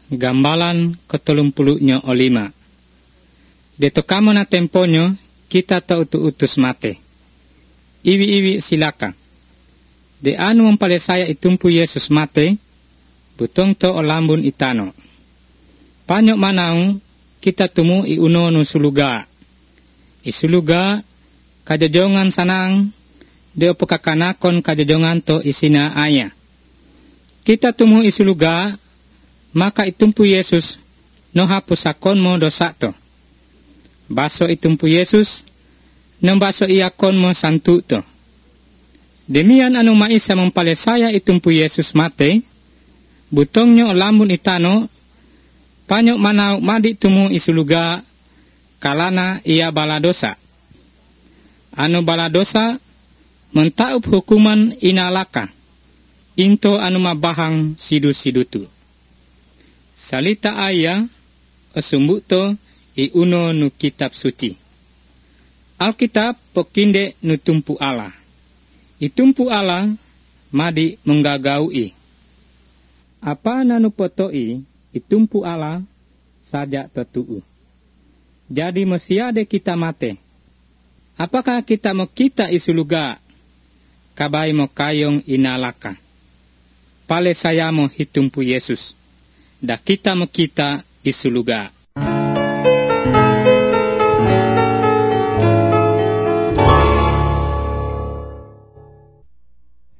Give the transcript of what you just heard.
Gambalan ke-35. Deto kamo na temponyo, kita to utus mate. Iwi silakan. De anu mempalesaya itumpu Yesus mate, butong to o lambun itano. Panyo manaung, kita tumu iuno nu suluga. Isuluga, kajojongan sanang, de opakakanakon kajojongan to isina aya. Kita tumu isuluga, maka itumpu Yesus no hapusakon mo dosa to. Baso itumpu Yesus no baso iakon mo santu to. Demian anu maisa mempalesaya itumpu Yesus mate, butongnya lambun itano, panyo manau madi tumu isuluga kalana ia baladosa. Anu baladosa mentaup hukuman inalaka, into anu mabahang sidu-sidutu. Salita aya asumbuto iuno nu kitab suci. Alkitab pokinde nu tumpu Allah. Itumpu Allah madi menggagaui. Apa nanu potoi itumpu Allah saja tetuu. Jadi mesiade kita mate. Apakah kita mau kita isuluga kabai mo kayong inalaka. Pale saya mo hitumpu Yesus. Da kita mau kita isuluga.